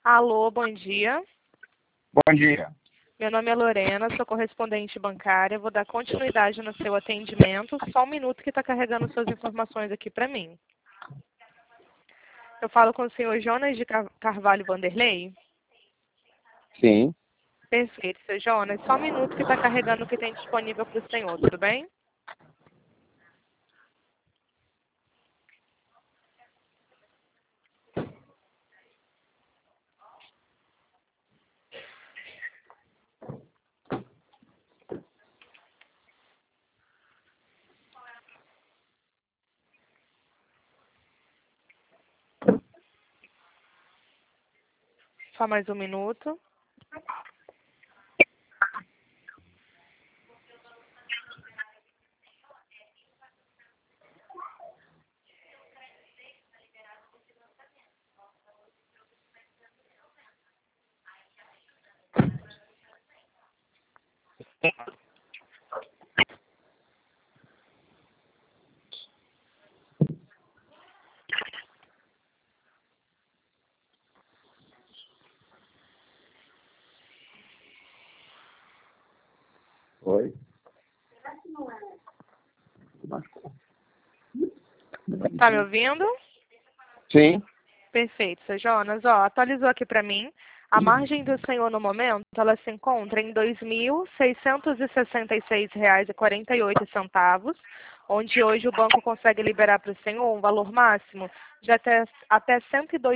Alô, bom dia. Bom dia. Meu nome é Lorena, sou correspondente bancária. Vou dar continuidade no seu atendimento. Só um minuto que está carregando suas informações aqui para mim. Eu falo com o senhor Jonas de Carvalho Vanderlei? Sim. Perfeito, seu Jonas. Só um minuto que está carregando o que tem disponível para o senhor, tudo bem? Só mais um minuto. Oi. Tá me ouvindo? Sim. Perfeito, seu Jonas. Ó, atualizou aqui para mim. A margem do senhor no momento, ela se encontra em R$ 2.666,48, onde hoje o banco consegue liberar para o senhor um valor máximo de até R$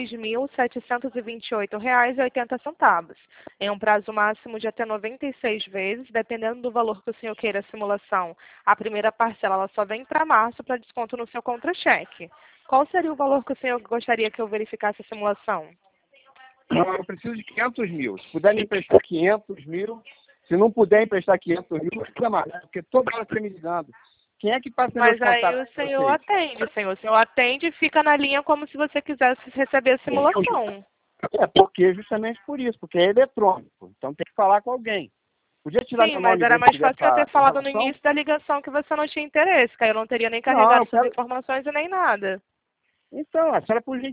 102.728,80, em um prazo máximo de até 96 vezes, dependendo do valor que o senhor queira a simulação. A primeira parcela ela só vem para março para desconto no seu contra-cheque. Qual seria o valor que o senhor gostaria que eu verificasse a simulação? Não, eu preciso de 500 mil. Se puder me emprestar 500 mil, se não puder emprestar 500 mil, não precisa mais, né? Porque toda hora você me ligando. Quem é que passa meus Mas aí contatos o com senhor vocês? atende, senhor. O senhor atende e fica na linha como se você quisesse receber a simulação. É porque justamente por isso, porque é eletrônico. Então tem que falar com alguém. Podia tirar Sim, meu mas nome era mais dentro fácil eu dessa ter falado no relação? início da ligação que você não tinha interesse, que aí eu não teria nem Não, carregado eu suas quero... informações e nem nada. Então, a senhora, por